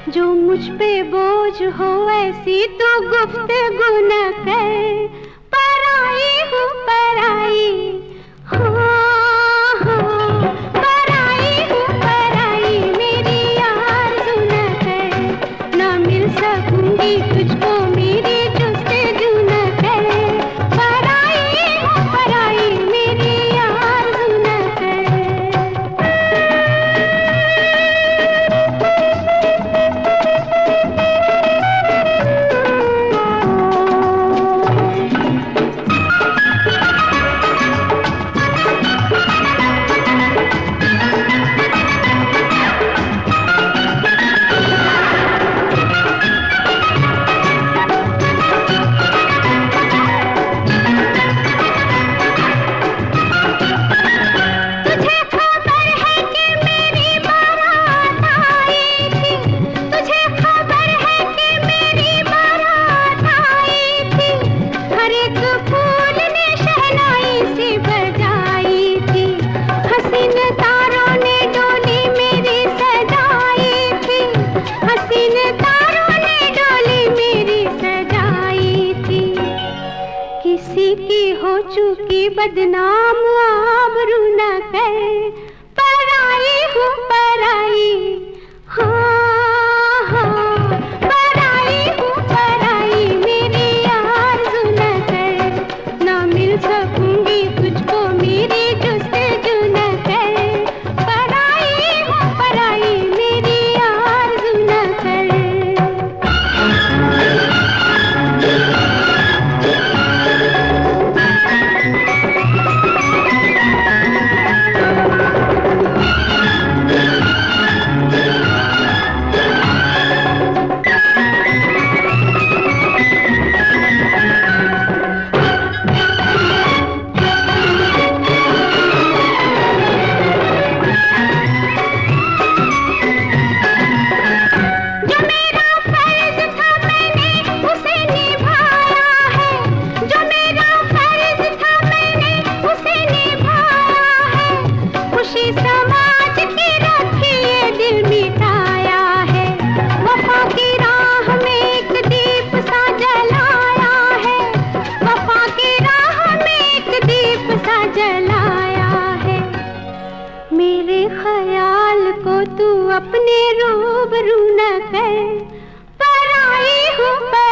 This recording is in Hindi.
जो मुझ पे बोझ हो ऐसी तो गुफ्तगू न कर। पराई हूँ पराई, हाँ हाँ पराई हूँ पराई, मेरी आरज़ू न कर। ना मिल सकूंगी तुझको मेरी जुस्तजू न कर। पराई हूँ पराई, मेरी आरज़ू न कर। किसी की हो चुकी बदनाम आबरू न कर। पराई हूँ पराई, हाँ हाँ पराई हूँ पराई, मेरी आरज़ू न कर। ना मिल सकूंगी तुझको मेरी जुस्तजू न कर। पराई हूँ पराई, मेरी आरज़ू न कर। मेरे ख्याल को तू अपने रूबरू न कर। पराई हूँ